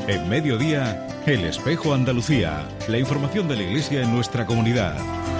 En Mediodía, El Espejo Andalucía. La información de la Iglesia en nuestra comunidad.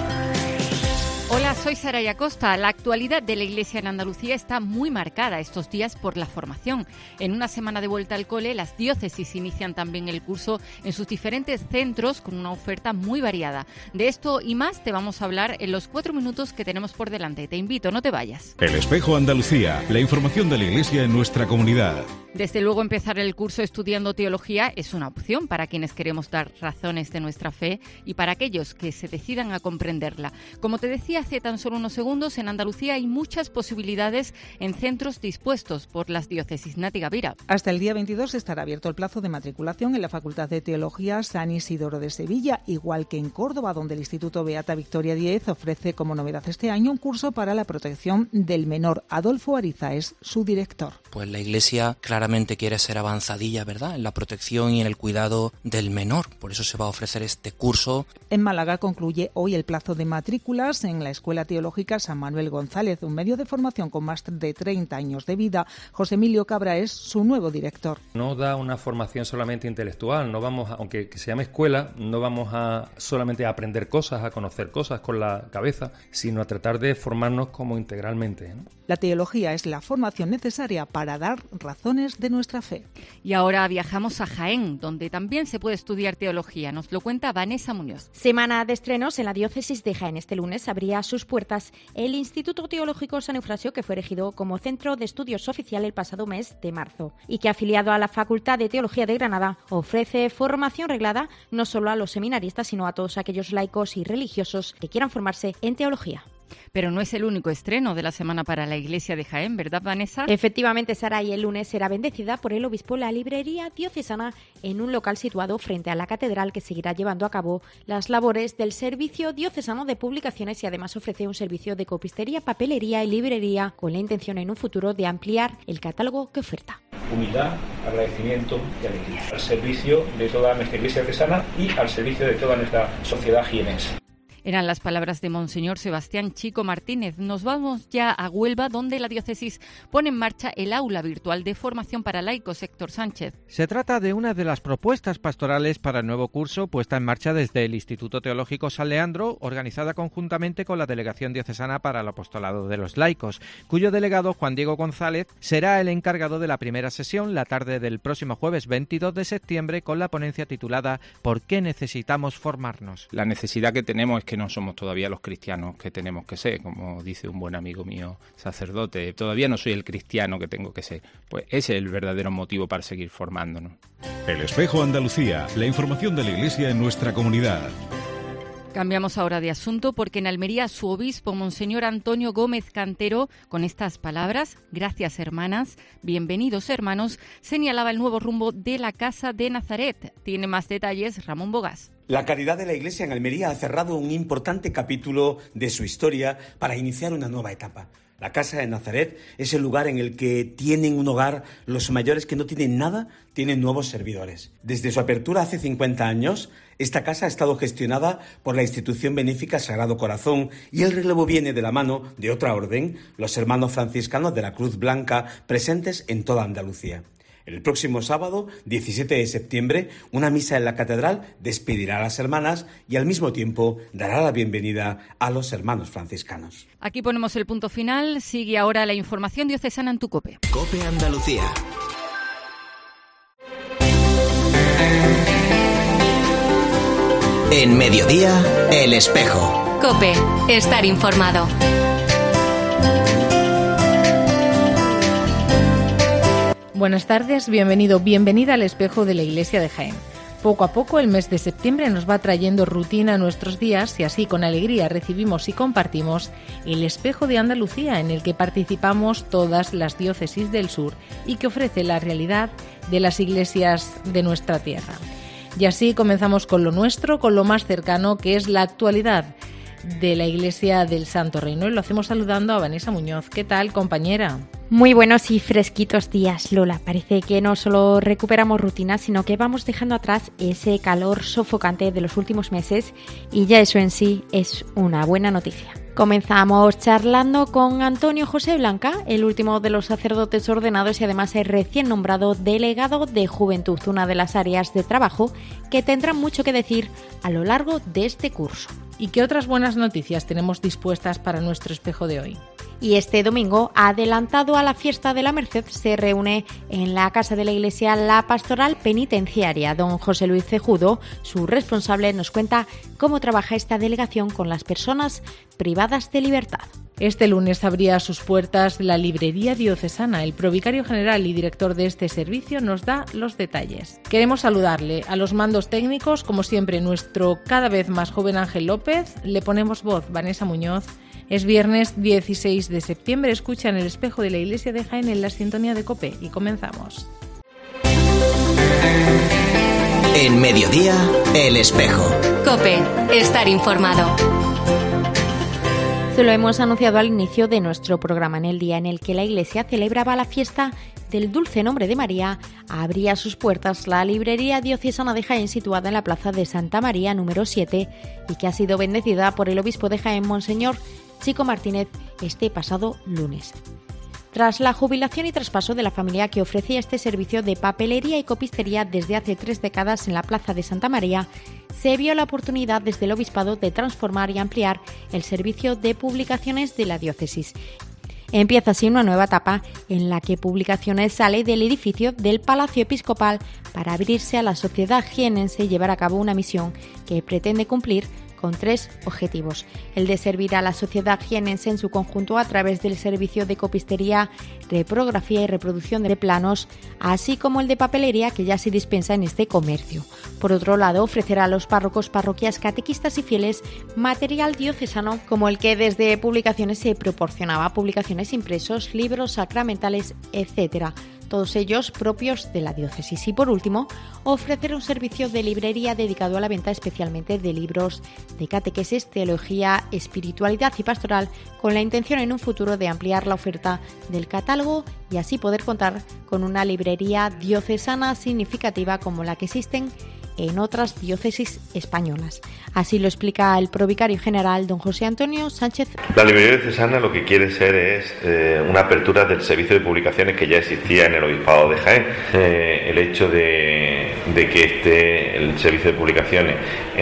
Hola, soy Saraya Costa. La actualidad de la Iglesia en Andalucía está muy marcada estos días por la formación. En una semana de vuelta al cole, las diócesis inician también el curso en sus diferentes centros con una oferta muy variada. De esto y más te vamos a hablar en los 4 minutos que tenemos por delante. Te invito, no te vayas. El Espejo Andalucía. La información de la Iglesia en nuestra comunidad. Desde luego, empezar el curso estudiando teología es una opción para quienes queremos dar razones de nuestra fe y para aquellos que se decidan a comprenderla. Como te decía hace tan solo unos segundos, en Andalucía hay muchas posibilidades en centros dispuestos por las diócesis. Nati Gavira. Hasta el día 22 estará abierto el plazo de matriculación en la Facultad de Teología San Isidoro de Sevilla, igual que en Córdoba, donde el Instituto Beata Victoria Díez ofrece como novedad este año un curso para la protección del menor. Adolfo Ariza es su director. Pues la Iglesia claramente quiere ser avanzadilla, ¿verdad?, en la protección y en el cuidado del menor. Por eso se va a ofrecer este curso. En Málaga concluye hoy el plazo de matrículas en la Escuela Teológica San Manuel González, un medio de formación con más de 30 años de vida. José Emilio Cabra es su nuevo director. No da una formación solamente intelectual, no vamos aunque se llame escuela, no vamos a solamente a aprender cosas, a conocer cosas con la cabeza, sino a tratar de formarnos como integralmente, ¿no? La teología es la formación necesaria para dar razones de nuestra fe. Y ahora viajamos a Jaén, donde también se puede estudiar teología. Nos lo cuenta Vanessa Muñoz. Semana de estrenos en la diócesis de Jaén. Este lunes abría sus puertas el Instituto Teológico San Eufrasio, que fue erigido como centro de estudios oficial el pasado mes de marzo y que, afiliado a la Facultad de Teología de Granada, ofrece formación reglada no solo a los seminaristas, sino a todos aquellos laicos y religiosos que quieran formarse en teología. Pero no es el único estreno de la semana para la Iglesia de Jaén, ¿verdad, Vanessa? Efectivamente, Sara, y el lunes será bendecida por el obispo la librería diocesana en un local situado frente a la catedral, que seguirá llevando a cabo las labores del Servicio Diocesano de Publicaciones y además ofrece un servicio de copistería, papelería y librería con la intención en un futuro de ampliar el catálogo que oferta. Humildad, agradecimiento y alegría al servicio de toda nuestra Iglesia diocesana y al servicio de toda nuestra sociedad jienense. Eran las palabras de Monseñor Sebastián Chico Martínez. Nos vamos ya a Huelva, donde la diócesis pone en marcha el aula virtual de formación para laicos. Héctor Sánchez. Se trata de una de las propuestas pastorales para el nuevo curso puesta en marcha desde el Instituto Teológico San Leandro, organizada conjuntamente con la Delegación Diocesana para el Apostolado de los Laicos, cuyo delegado, Juan Diego González, será el encargado de la primera sesión la tarde del próximo jueves 22 de septiembre con la ponencia titulada ¿Por qué necesitamos formarnos? La necesidad que tenemos es que no somos todavía los cristianos que tenemos que ser, como dice un buen amigo mío sacerdote, todavía no soy el cristiano que tengo que ser. Pues ese es el verdadero motivo para seguir formándonos. El Espejo Andalucía, la información de la Iglesia en nuestra comunidad. Cambiamos ahora de asunto porque en Almería su obispo, Monseñor Antonio Gómez Cantero, con estas palabras: gracias hermanas, bienvenidos hermanos, señalaba el nuevo rumbo de la Casa de Nazaret. Tiene más detalles Ramón Bogás. La caridad de la Iglesia en Almería ha cerrado un importante capítulo de su historia para iniciar una nueva etapa. La Casa de Nazaret es el lugar en el que tienen un hogar los mayores que no tienen nada, tienen nuevos servidores. Desde su apertura hace 50 años, esta casa ha estado gestionada por la institución benéfica Sagrado Corazón y el relevo viene de la mano de otra orden, los hermanos franciscanos de la Cruz Blanca, presentes en toda Andalucía. El próximo sábado, 17 de septiembre, una misa en la catedral despedirá a las hermanas y al mismo tiempo dará la bienvenida a los hermanos franciscanos. Aquí ponemos el punto final. Sigue ahora la información diocesana en tu COPE. COPE Andalucía. En Mediodía, El Espejo. COPE. Estar informado. Buenas tardes, bienvenida al Espejo de la Iglesia de Jaén. Poco a poco el mes de septiembre nos va trayendo rutina a nuestros días y así con alegría recibimos y compartimos el Espejo de Andalucía, en el que participamos todas las diócesis del sur y que ofrece la realidad de las iglesias de nuestra tierra. Y así comenzamos con lo nuestro, con lo más cercano, que es la actualidad de la Iglesia del Santo Reino, y lo hacemos saludando a Vanessa Muñoz. ¿Qué tal, compañera? Muy buenos y fresquitos días, Lola. Parece que no solo recuperamos rutinas, sino que vamos dejando atrás ese calor sofocante de los últimos meses y ya eso en sí es una buena noticia. Comenzamos charlando con Antonio José Blanca, el último de los sacerdotes ordenados y además el recién nombrado delegado de Juventud, una de las áreas de trabajo que tendrán mucho que decir a lo largo de este curso. ¿Y qué otras buenas noticias tenemos dispuestas para nuestro espejo de hoy? Y este domingo, adelantado a la fiesta de la Merced, se reúne en la Casa de la Iglesia la Pastoral Penitenciaria. Don José Luis Cejudo, su responsable, nos cuenta cómo trabaja esta delegación con las personas privadas de libertad. Este lunes abría sus puertas la Librería Diocesana. El provicario general y director de este servicio nos da los detalles. Queremos saludarle a los mandos técnicos, como siempre, nuestro cada vez más joven Ángel López. Le ponemos voz, Vanessa Muñoz. Es viernes 16 de septiembre. Escucha en el espejo de la Iglesia de Jaén en la sintonía de COPE y comenzamos. En Mediodía, El Espejo. COPE, estar informado. Se lo hemos anunciado al inicio de nuestro programa. En el día en el que la Iglesia celebraba la fiesta del Dulce Nombre de María, abría sus puertas la Librería Diocesana de Jaén, situada en la Plaza de Santa María número 7 y que ha sido bendecida por el obispo de Jaén, Monseñor Chico Martínez, este pasado lunes. Tras la jubilación y traspaso de la familia que ofrecía este servicio de papelería y copistería desde hace 3 décadas en la Plaza de Santa María, se vio la oportunidad desde el obispado de transformar y ampliar el servicio de publicaciones de la diócesis. Empieza así una nueva etapa en la que Publicaciones sale del edificio del Palacio Episcopal para abrirse a la sociedad jienense y llevar a cabo una misión que pretende cumplir con 3 objetivos: el de servir a la sociedad jienense en su conjunto a través del servicio de copistería, reprografía y reproducción de planos, así como el de papelería que ya se dispensa en este comercio. Por otro lado, ofrecer a los párrocos, parroquias, catequistas y fieles material diocesano como el que desde Publicaciones se proporcionaba: publicaciones impresos, libros sacramentales, etc., todos ellos propios de la diócesis. Y por último, ofrecer un servicio de librería dedicado a la venta especialmente de libros de catequesis, teología, espiritualidad y pastoral, con la intención en un futuro de ampliar la oferta del catálogo y así poder contar con una librería diocesana significativa como la que existen en otras diócesis españolas. Así lo explica el provicario general, don José Antonio Sánchez. La librería diocesana lo que quiere ser es una apertura del servicio de publicaciones que ya existía en el obispado de Jaén. El hecho de que esté el servicio de publicaciones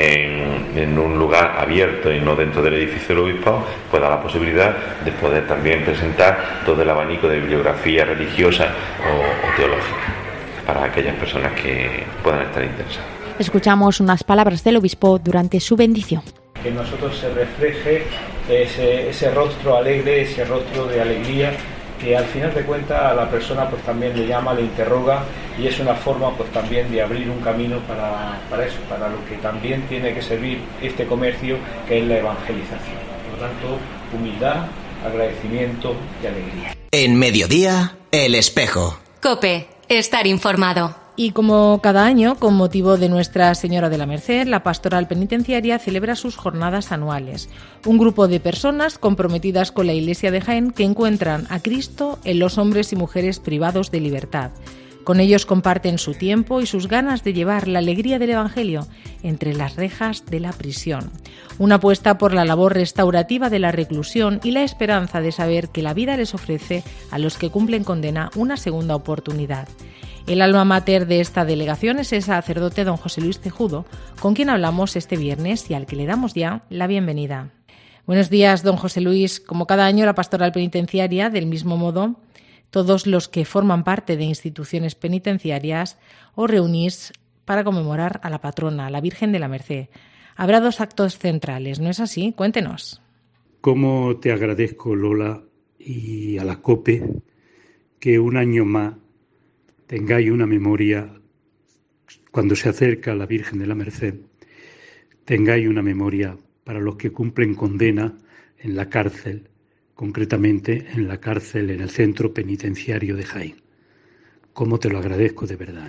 en un lugar abierto y no dentro del edificio del obispado, pues da la posibilidad de poder también presentar todo el abanico de bibliografía religiosa o teológica para aquellas personas que puedan estar interesadas. Escuchamos unas palabras del obispo durante su bendición. Que en nosotros se refleje ese rostro alegre, ese rostro de alegría, que al final de cuentas a la persona pues también le llama, le interroga, y es una forma pues también de abrir un camino para eso, para lo que también tiene que servir este comercio, que es la evangelización. Por lo tanto, humildad, agradecimiento y alegría. En Mediodía, El Espejo. COPE, estar informado. Y como cada año, con motivo de Nuestra Señora de la Merced, la Pastoral Penitenciaria celebra sus jornadas anuales. Un grupo de personas comprometidas con la Iglesia de Jaén que encuentran a Cristo en los hombres y mujeres privados de libertad. Con ellos comparten su tiempo y sus ganas de llevar la alegría del Evangelio entre las rejas de la prisión. Una apuesta por la labor restaurativa de la reclusión y la esperanza de saber que la vida les ofrece a los que cumplen condena una segunda oportunidad. El alma mater de esta delegación es el sacerdote don José Luis Cejudo, con quien hablamos este viernes y al que le damos ya la bienvenida. Buenos días, don José Luis. Como cada año, la Pastoral Penitenciaria, del mismo modo, todos los que forman parte de instituciones penitenciarias, os reunís para conmemorar a la patrona, a la Virgen de la Merced. Habrá 2 actos centrales, ¿no es así? Cuéntenos. Cómo te agradezco, Lola, y a la COPE, que un año más tengáis una memoria, cuando se acerca a la Virgen de la Merced, tengáis una memoria para los que cumplen condena en la cárcel, concretamente en la cárcel, en el centro penitenciario de Jaén. Cómo te lo agradezco de verdad,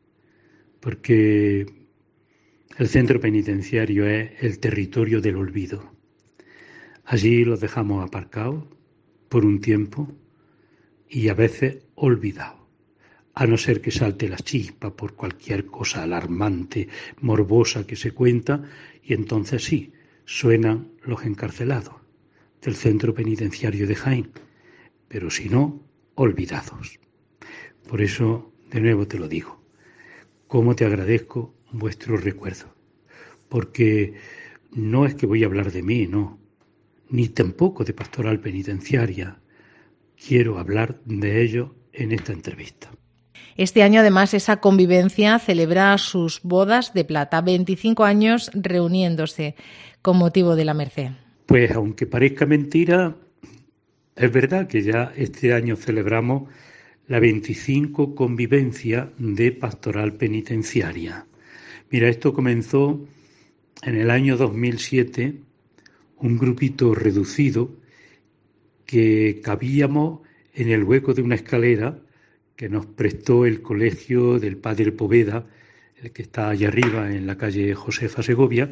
porque el centro penitenciario es el territorio del olvido. Allí los dejamos aparcados por un tiempo y a veces olvidados. A no ser que salte la chispa por cualquier cosa alarmante, morbosa que se cuenta, y entonces sí, suenan los encarcelados. del Centro Penitenciario de Jaén, pero si no, olvidados. Por eso, de nuevo te lo digo, cómo te agradezco vuestro recuerdo, porque no es que voy a hablar de mí, no, ni tampoco de pastoral penitenciaria. Quiero hablar de ello en esta entrevista. Este año, además, esa convivencia celebra sus bodas de plata, 25 años reuniéndose con motivo de la Merced. Pues aunque parezca mentira, es verdad que ya este año celebramos la 25 convivencia de pastoral penitenciaria. Mira, esto comenzó en el año 2007, un grupito reducido que cabíamos en el hueco de una escalera que nos prestó el colegio del Padre Poveda, el que está allá arriba en la calle Josefa Segovia,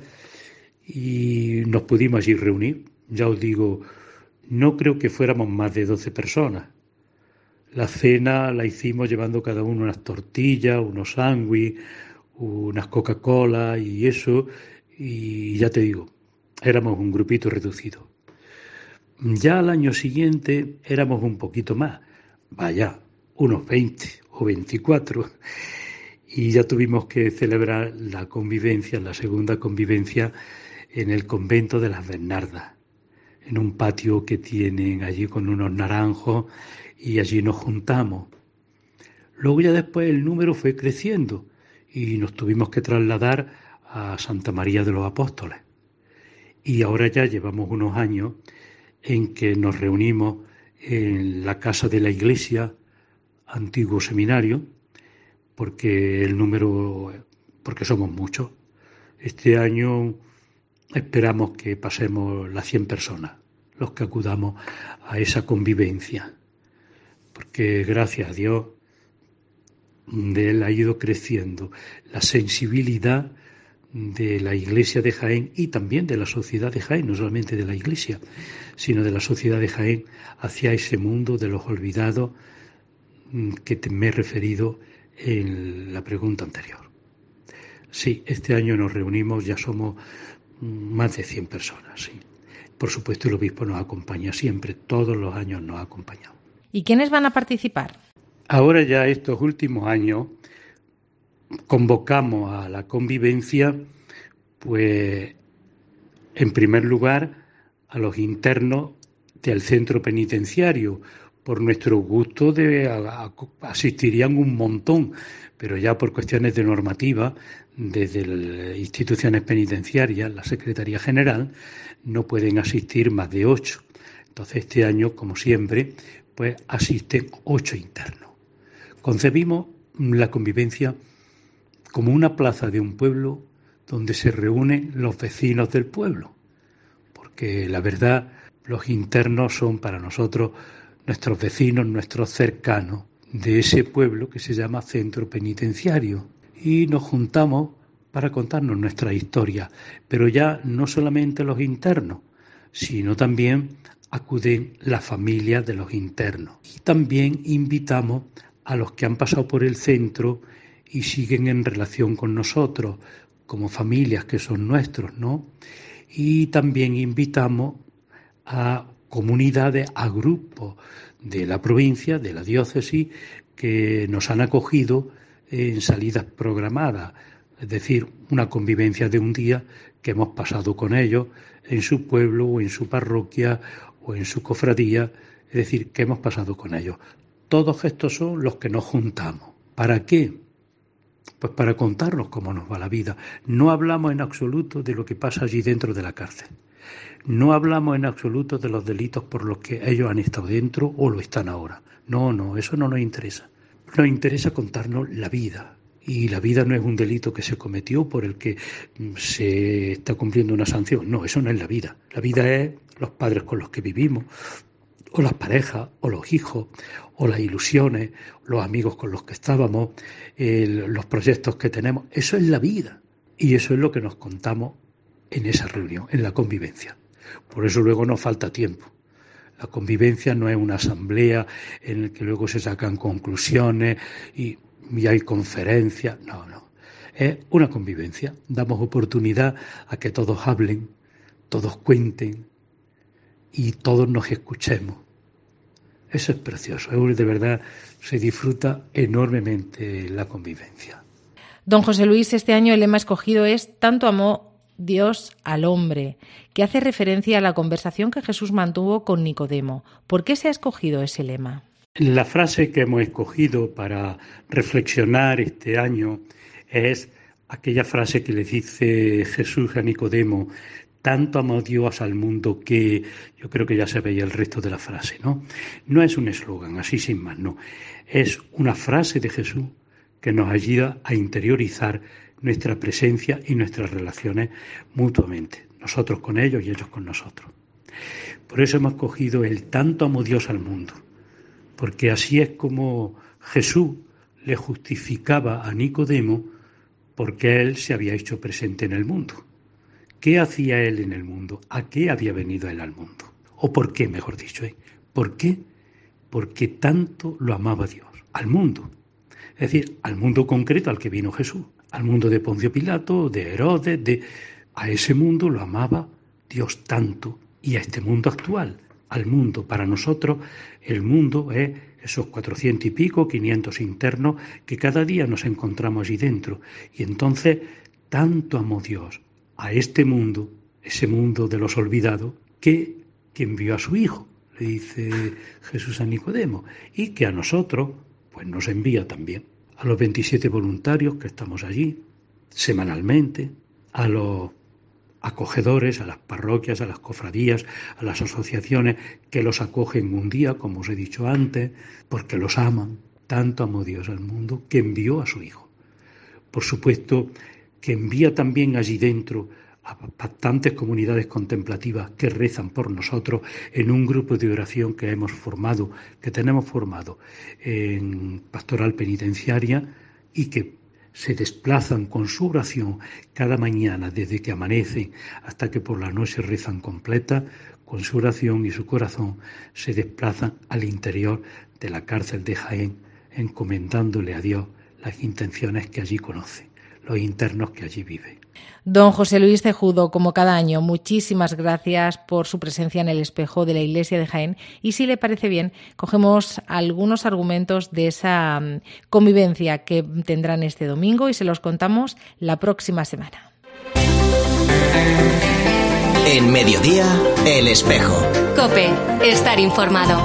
y nos pudimos allí reunir. Ya os digo, no creo que fuéramos más de 12 personas. La cena la hicimos llevando cada uno unas tortillas, unos sándwiches, unas Coca-Cola y eso, y ya te digo, éramos un grupito reducido. Ya al año siguiente éramos un poquito más, vaya, unos 20 o 24, y ya tuvimos que celebrar la convivencia, la segunda convivencia, en el convento de las Bernardas, en un patio que tienen allí con unos naranjos, y allí nos juntamos. Luego ya después el número fue creciendo y nos tuvimos que trasladar a Santa María de los Apóstoles. Y ahora ya llevamos unos años en que nos reunimos en la casa de la iglesia, antiguo seminario, porque somos muchos. Este año esperamos que pasemos las 100 personas, los que acudamos a esa convivencia, porque gracias a Dios de él ha ido creciendo la sensibilidad de la Iglesia de Jaén y también de la sociedad de Jaén, no solamente de la Iglesia, sino de la sociedad de Jaén hacia ese mundo de los olvidados que me he referido en la pregunta anterior. Sí, este año nos reunimos, ya somos más de 100 personas, sí. Por supuesto, el obispo nos acompaña siempre, todos los años nos ha acompañado. ¿Y quiénes van a participar? Ahora ya estos últimos años convocamos a la convivencia, pues en primer lugar a los internos del centro penitenciario. Por nuestro gusto asistirían un montón, pero ya por cuestiones de normativa, desde las instituciones penitenciarias, la Secretaría General, no pueden asistir más de 8. Entonces este año, como siempre, pues asisten 8 internos. Concebimos la convivencia como una plaza de un pueblo donde se reúnen los vecinos del pueblo, porque la verdad, los internos son para nosotros nuestros vecinos, nuestros cercanos de ese pueblo que se llama Centro Penitenciario, y nos juntamos para contarnos nuestra historia, pero ya no solamente los internos, sino también acuden las familias de los internos. Y también invitamos a los que han pasado por el centro y siguen en relación con nosotros, como familias que son nuestros, ¿no? Y también invitamos a comunidades, a grupos de la provincia, de la diócesis, que nos han acogido en salidas programadas, es decir, una convivencia de un día que hemos pasado con ellos en su pueblo o en su parroquia o en su cofradía, es decir, que hemos pasado con ellos. Todos estos son los que nos juntamos. ¿Para qué? Pues para contarnos cómo nos va la vida. No hablamos en absoluto de lo que pasa allí dentro de la cárcel. No hablamos en absoluto de los delitos por los que ellos han estado dentro o lo están ahora. No, eso no nos interesa. Nos interesa contarnos la vida. Y la vida no es un delito que se cometió por el que se está cumpliendo una sanción. No, eso no es la vida. La vida es los padres con los que vivimos, o las parejas, o los hijos, o las ilusiones, los amigos con los que estábamos, los proyectos que tenemos. Eso es la vida. Y eso es lo que nos contamos en esa reunión, en la convivencia. Por eso luego nos falta tiempo. La convivencia no es una asamblea en la que luego se sacan conclusiones y hay conferencias. No. Es una convivencia. Damos oportunidad a que todos hablen, todos cuenten y todos nos escuchemos. Eso es precioso, de verdad se disfruta enormemente la convivencia. Don José Luis, este año el lema escogido es «Tanto amó Dios al hombre», que hace referencia a la conversación que Jesús mantuvo con Nicodemo. ¿Por qué se ha escogido ese lema? La frase que hemos escogido para reflexionar este año es aquella frase que le dice Jesús a Nicodemo: tanto amó Dios al mundo que... Yo creo que ya se veía el resto de la frase, ¿no? No es un eslogan, así sin más, no. Es una frase de Jesús que nos ayuda a interiorizar nuestra presencia y nuestras relaciones mutuamente, nosotros con ellos y ellos con nosotros. Por eso hemos cogido el tanto amó Dios al mundo, porque así es como Jesús le justificaba a Nicodemo porque él se había hecho presente en el mundo. ¿Qué hacía él en el mundo? ¿A qué había venido él al mundo? ¿O por qué, mejor dicho? ¿Por qué? Porque tanto lo amaba Dios, al mundo. Es decir, al mundo concreto al que vino Jesús, al mundo de Poncio Pilato, de Herodes, a ese mundo lo amaba Dios tanto, y a este mundo actual, al mundo. Para nosotros el mundo es esos 400 y pico, 500 internos que cada día nos encontramos allí dentro. Y entonces tanto amó Dios a este mundo, ese mundo de los olvidados, que envió a su Hijo, le dice Jesús a Nicodemo, y que a nosotros pues nos envía también, a los 27 voluntarios que estamos allí semanalmente, a los acogedores, a las parroquias, a las cofradías, a las asociaciones que los acogen un día, como os he dicho antes, porque los aman. Tanto amó Dios al mundo que envió a su Hijo. Por supuesto que envía también allí dentro a bastantes comunidades contemplativas que rezan por nosotros en un grupo de oración que tenemos formado en Pastoral Penitenciaria, y que se desplazan con su oración cada mañana desde que amanecen hasta que por la noche rezan completa. Con su oración y su corazón se desplazan al interior de la cárcel de Jaén, encomendándole a Dios las intenciones que allí conocen, los internos que allí viven. Don José Luis Cejudo, como cada año, muchísimas gracias por su presencia en el espejo de la Iglesia de Jaén, y si le parece bien, cogemos algunos argumentos de esa convivencia que tendrán este domingo y se los contamos la próxima semana. En Mediodía, El Espejo. COPE, estar informado.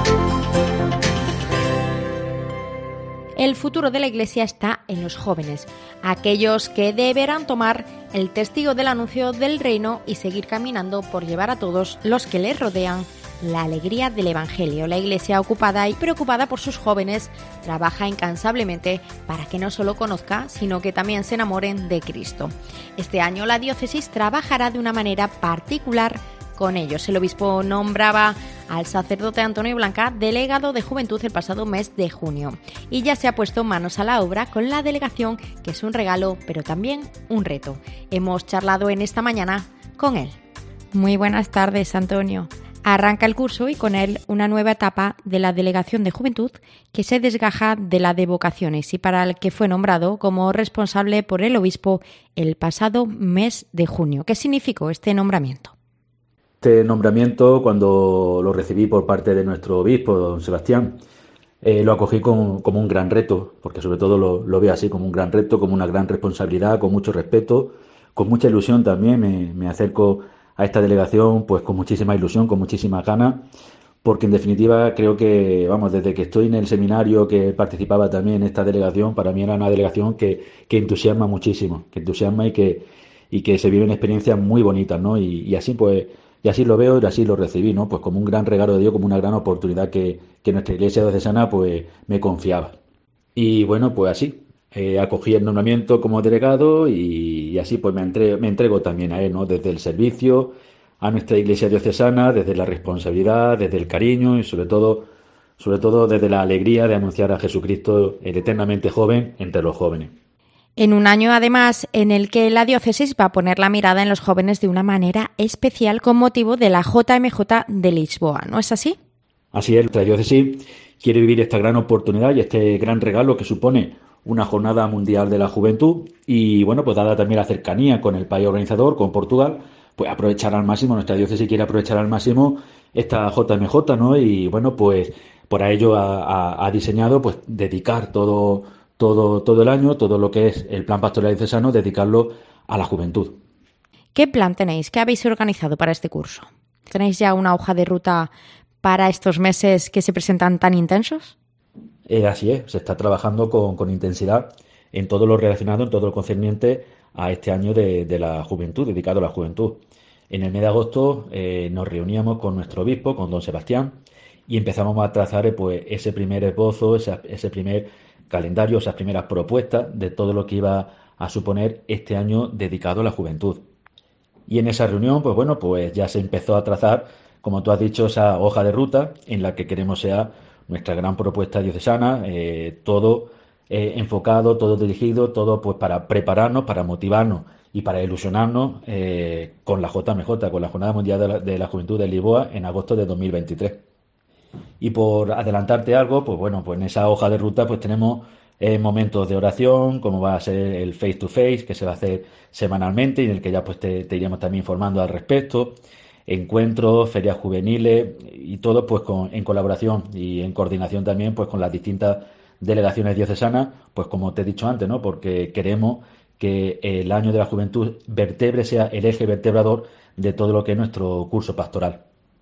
El futuro de la Iglesia está en los jóvenes, aquellos que deberán tomar el testigo del anuncio del reino y seguir caminando por llevar a todos los que les rodean la alegría del Evangelio. La Iglesia, ocupada y preocupada por sus jóvenes, trabaja incansablemente para que no solo conozca, sino que también se enamoren de Cristo. Este año la diócesis trabajará de una manera particular con ellos. El obispo nombraba al sacerdote Antonio Blanca delegado de Juventud el pasado mes de junio, y ya se ha puesto manos a la obra con la delegación, que es un regalo pero también un reto. Hemos charlado en esta mañana con él. Muy buenas tardes, Antonio. Arranca el curso y con él una nueva etapa de la Delegación de Juventud que se desgaja de la de vocaciones y para el que fue nombrado como responsable por el obispo el pasado mes de junio. ¿Qué significó este nombramiento? Este nombramiento, cuando lo recibí por parte de nuestro obispo, don Sebastián, lo acogí como un gran reto, porque sobre todo lo veo así, como un gran reto, como una gran responsabilidad, con mucho respeto, con mucha ilusión también. Me acerco a esta delegación pues con muchísima ilusión, con muchísimas ganas, porque en definitiva creo que, desde que estoy en el seminario, que participaba también en esta delegación, para mí era una delegación que entusiasma muchísimo, que entusiasma y que se viven experiencias muy bonitas, ¿no? Y así pues... Y así lo veo y así lo recibí, ¿no? Pues como un gran regalo de Dios, como una gran oportunidad que nuestra Iglesia diocesana pues me confiaba. Y bueno, pues así, acogí el nombramiento como delegado y así pues me entrego también a él, ¿no? Desde el servicio a nuestra Iglesia diocesana, desde la responsabilidad, desde el cariño y sobre todo desde la alegría de anunciar a Jesucristo, el eternamente joven, entre los jóvenes. En un año, además, en el que la diócesis va a poner la mirada en los jóvenes de una manera especial con motivo de la JMJ de Lisboa, ¿no es así? Así es, nuestra diócesis quiere vivir esta gran oportunidad y este gran regalo que supone una jornada mundial de la juventud y, bueno, pues dada también la cercanía con el país organizador, con Portugal, pues aprovechar al máximo, nuestra diócesis quiere aprovechar al máximo esta JMJ, ¿no? Y bueno, pues por ello ha diseñado pues dedicar todo el año, todo lo que es el plan pastoral diocesano, dedicarlo a la juventud. ¿Qué plan tenéis? ¿Qué habéis organizado para este curso? ¿Tenéis ya una hoja de ruta para estos meses que se presentan tan intensos? Así es, se está trabajando con intensidad en todo lo relacionado, en todo lo concerniente a este año de la juventud, dedicado a la juventud. En el mes de agosto nos reuníamos con nuestro obispo, con don Sebastián, y empezamos a trazar pues ese primer esbozo, ese primer calendario, esas primeras propuestas de todo lo que iba a suponer este año dedicado a la juventud. Y en esa reunión, pues bueno, pues ya se empezó a trazar, como tú has dicho, esa hoja de ruta en la que queremos sea nuestra gran propuesta diocesana, todo enfocado, todo dirigido, todo pues para prepararnos, para motivarnos y para ilusionarnos con la JMJ, con la Jornada Mundial de la Juventud de Lisboa en agosto de 2023. Y por adelantarte algo, pues bueno, pues en esa hoja de ruta pues tenemos momentos de oración, como va a ser el face to face, que se va a hacer semanalmente y en el que ya pues te iremos también informando al respecto, encuentros, ferias juveniles y todo pues en colaboración y en coordinación también pues con las distintas delegaciones diocesanas, pues como te he dicho antes, ¿no? Porque queremos que el año de la juventud sea el eje vertebrador de todo lo que es nuestro curso pastoral.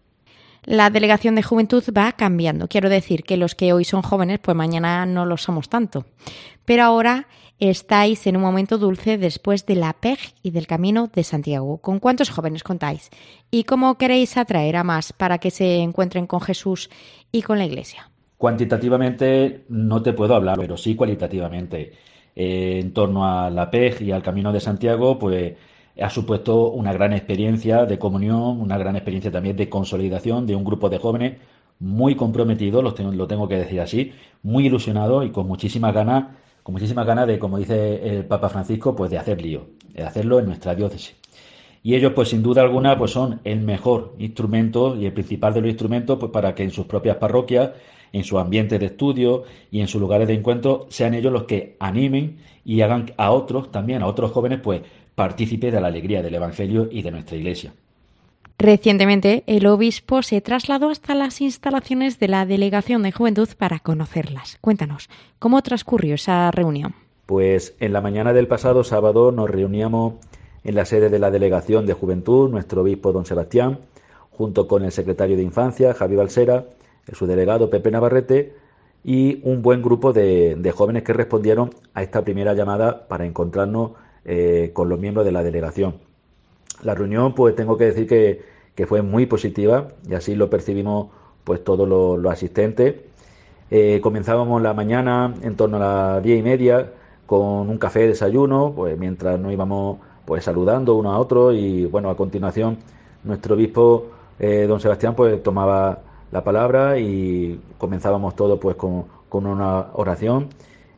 La delegación de juventud va cambiando. Quiero decir que los que hoy son jóvenes, pues mañana no lo somos tanto. Pero ahora estáis en un momento dulce después de la PEG y del Camino de Santiago. ¿Con cuántos jóvenes contáis? ¿Y cómo queréis atraer a más para que se encuentren con Jesús y con la Iglesia? Cuantitativamente no te puedo hablar, pero sí cualitativamente. En torno a la PEG y al Camino de Santiago, pues ha supuesto una gran experiencia de comunión, una gran experiencia también de consolidación de un grupo de jóvenes muy comprometidos, lo tengo que decir así, muy ilusionados y con muchísimas ganas de, como dice el Papa Francisco, pues de hacer lío, de hacerlo en nuestra diócesis. Y ellos, pues sin duda alguna, pues son el mejor instrumento y el principal de los instrumentos pues para que en sus propias parroquias, en su ambiente de estudio y en sus lugares de encuentro, sean ellos los que animen y hagan a otros, también a otros jóvenes, pues partícipes de la alegría del Evangelio y de nuestra Iglesia. Recientemente, el obispo se trasladó hasta las instalaciones de la Delegación de Juventud para conocerlas. Cuéntanos, ¿cómo transcurrió esa reunión? Pues en la mañana del pasado sábado nos reuníamos en la sede de la Delegación de Juventud, nuestro obispo don Sebastián, junto con el secretario de Infancia, Javi Balsera, el subdelegado Pepe Navarrete y un buen grupo de jóvenes que respondieron a esta primera llamada para encontrarnos con los miembros de la delegación. La reunión, pues tengo que decir que fue muy positiva y así lo percibimos pues todos los asistentes. Comenzábamos la mañana en torno a las 10:30 con un café de desayuno, pues mientras nos íbamos pues saludando uno a otro y bueno, a continuación nuestro obispo don Sebastián pues tomaba la palabra y comenzábamos todo pues con una oración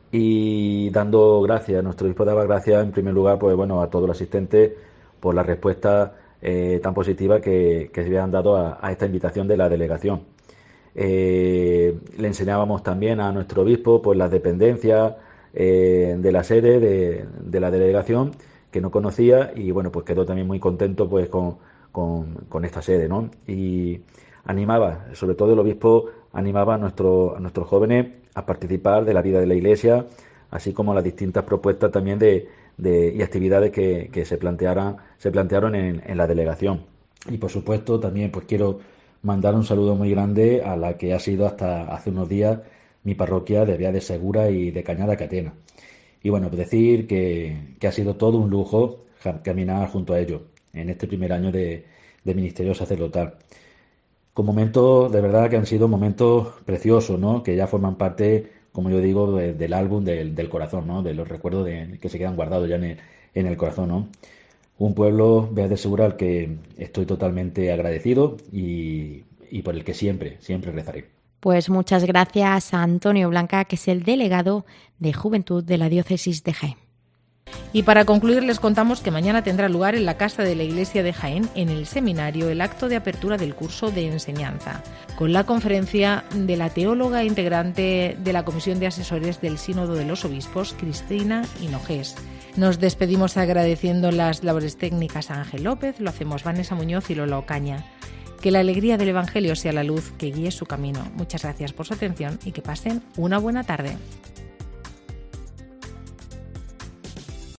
y dando gracias. Nuestro obispo daba gracias en primer lugar pues bueno a todos los asistentes por la respuesta tan positiva que se habían dado a esta invitación de la delegación. Le enseñábamos también a nuestro obispo pues las dependencias de la sede de la delegación que no conocía y bueno pues quedó también muy contento pues con esta sede, ¿no? Y animaba, sobre todo el obispo animaba a nuestros jóvenes a participar de la vida de la Iglesia, así como las distintas propuestas también y actividades que se plantearon en la delegación. Y por supuesto también pues quiero mandar un saludo muy grande a la que ha sido hasta hace unos días mi parroquia de Vía de Segura y de Cañada Catena. Y bueno, pues decir que ha sido todo un lujo caminar junto a ellos en este primer año de ministerio sacerdotal. Con momentos, de verdad que han sido momentos preciosos, ¿no? Que ya forman parte, como yo digo, del álbum del corazón, ¿no? De los recuerdos que se quedan guardados ya en el corazón, ¿no? Un pueblo, Vía de Segura, al que estoy totalmente agradecido y por el que siempre rezaré. Pues muchas gracias a Antonio Blanca, que es el delegado de Juventud de la Diócesis de Jaén. Y para concluir les contamos que mañana tendrá lugar en la Casa de la Iglesia de Jaén, en el seminario, el acto de apertura del curso de enseñanza, con la conferencia de la teóloga integrante de la Comisión de Asesores del Sínodo de los Obispos, Cristina Hinojés. Nos despedimos agradeciendo las labores técnicas a Ángel López, lo hacemos Vanessa Muñoz y Lola Ocaña. Que la alegría del Evangelio sea la luz que guíe su camino. Muchas gracias por su atención y que pasen una buena tarde.